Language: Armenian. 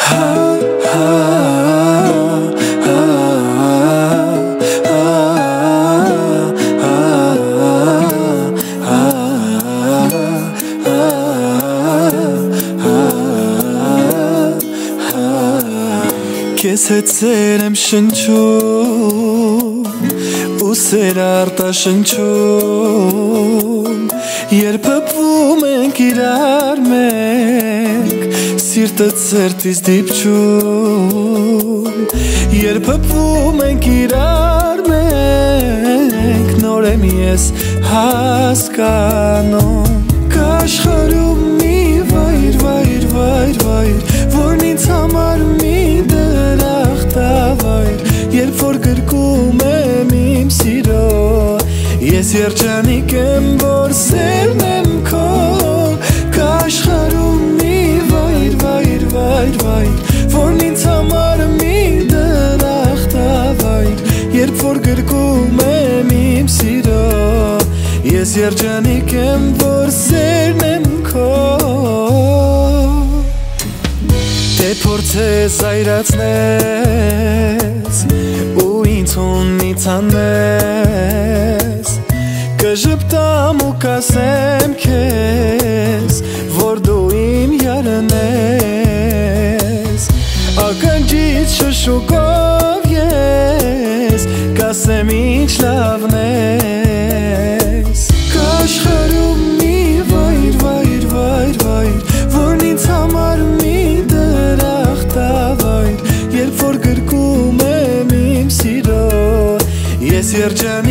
Քեզ հետ սեր եմ շնչում ու սեր արտաշնչում երբ հպվում ենք իրար մենք սիրտը ցերտից դիպչում երբ հպվում ենք իրար մենք նոր եմ ես հասկանում կաշխարում մի վայր որն ինձ համար մի երբ որ գրկում եմ իմ սիրո ես երջանիկ եմ որ սերն եմ քո կաշխարում մի վայր որն ինձ համար մի դրախտավայր երբ որ գրկում եմ իմ սիրո ես երջանիկ եմ որ սերն եմ քո Թե փորձես այրացնես ու ինձ ունից անես կժպտամ ու կասեմ քեզ որ դու իմ յարն ես ականջից շշուկով ես կասեմ ինչ լավն ես կաշխարում մի վայր որն ինձ համար երբ որ գրկում եմ իմ սիրո ես երջանիկ